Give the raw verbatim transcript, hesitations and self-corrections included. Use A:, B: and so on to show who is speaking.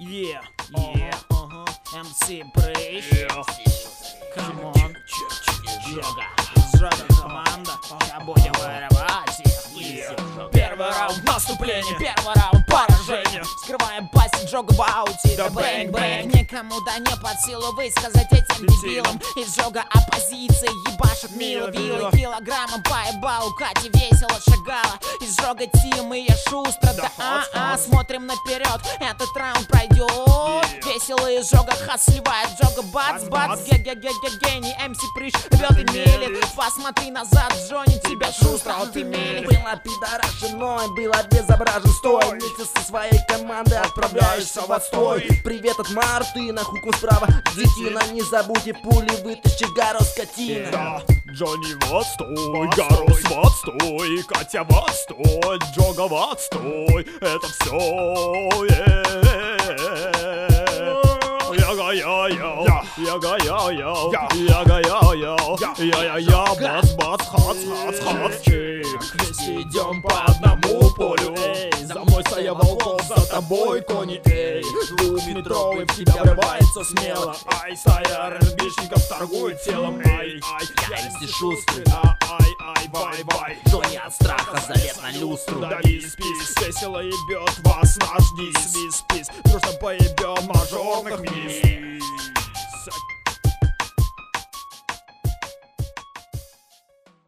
A: Yeah, yeah, uh-huh. эм си Прыщ, come on, Жога, Жога команда, ща будем вырывать их. Первый раунд наступления, первый раунд поражения. Скрываем пасть Джога в ауте, да бэнг-бэнг. Никому да не под силу высказать этим дебилам. Из Жога оппозиции ебашит мило вилы. Килограммом поебал, у Кати весело шагала. Из Жога Тим и я шустро, да а-а. Смотрим наперед, этот раунд пройдет. Весело из Жога хас сливает Жога бац-бац. Ге-ге-ге-ге-гений, эм си Прыщ рвет и мелит. Посмотри назад, Джонни, тебя шустро отымели.
B: Была пидорашиной, был обезображен, стой. Вместе со своей командой отправляешься в отстой. Привет от Мартына, хуком справа детина. Не забудьте пули, вытащи Гаро, скотина.
C: Да, Джонни в отстой, Гарус в отстой, Катя в отстой, Джога в отстой. Это все. Яга-я-яу, яга-я-яу, яга-я-яу, я-я-я, бац-бац, хац-хац-хац.
B: Вместе идем по одному полю. Эй, за мной стая волков, за тобой кони. Эй, двухметровый в тебя врывается смело.
C: Ай, стая РБшников торгует телом. Ай, ай,
B: я эм си шустрый.
C: Ай, ай, бай-бай.
B: Джонни от страха залез на люстру.
C: Да виспис, весело ебет вас наш дис. Виспис, дружно поебем мажорных мисс.